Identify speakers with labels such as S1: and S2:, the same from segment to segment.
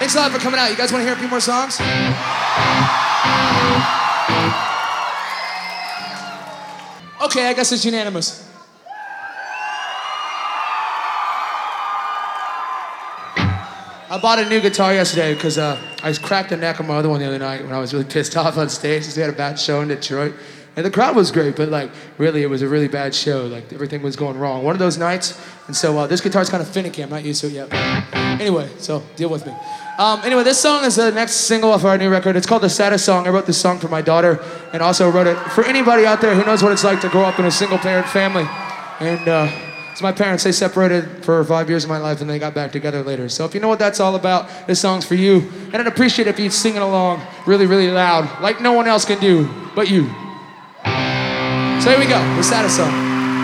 S1: Thanks a lot for coming out. You guys want to hear a few more songs? Okay, I guess it's unanimous. I bought a new guitar yesterday because I cracked the neck on my other one the other night when I was really pissed off on stage because we had a bad show in Detroit. And the crowd was great, but like, really, it was a really bad show. Like, everything was going wrong. One of those nights, and so this guitar's kind of finicky. I'm not used to it yet. But anyway, so deal with me. Anyway, this song is the next single off our new record. It's called The Saddest Song. I wrote this song for my daughter, and also wrote it for anybody out there who knows what it's like to grow up in a single-parent family. And it's my parents. They separated for 5 years of my life, and they got back together later. So if you know what that's all about, this song's for you. And I'd appreciate it if you'd sing it along really, really loud, like no one else can do but you. So here we go, The Saddest Song.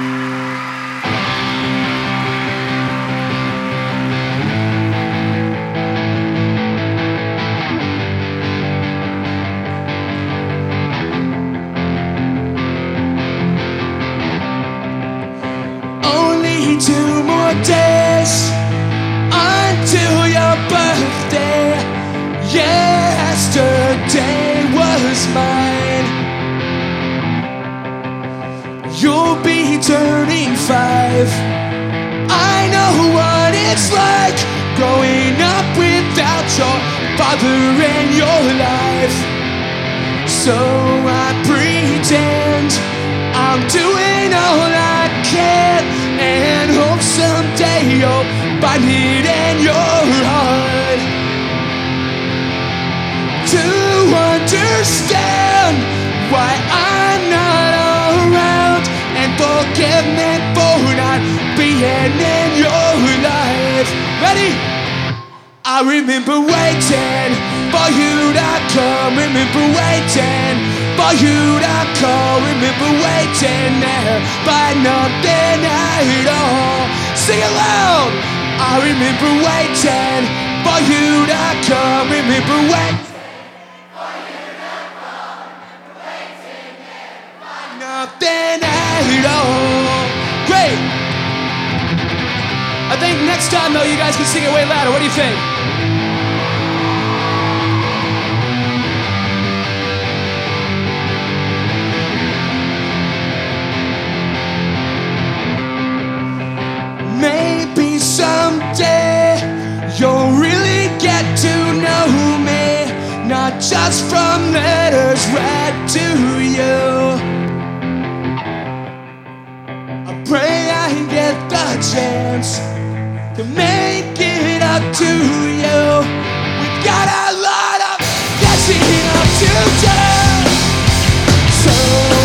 S1: Only 2 more days until your birthday. Yesterday was mine. You'll be turning 5. I know what it's like growing up without your father in your life. So I pretend I'm doing all I can and hope someday you'll find it in your heart to understand why I'm not around, and forgive me for not being in your life. Ready? I remember waiting for you to come, remember waiting for you to call, remember waiting there, but nothing at all. Sing it loud! I remember waiting for you to come, remember waiting. Nothing at all. Great. I think next time though you guys can sing it way louder. What do you think? Maybe someday you'll really get to know me, not just from letters read to you. Pray I get the chance to make it up to you. We've got a lot of catching up to do. So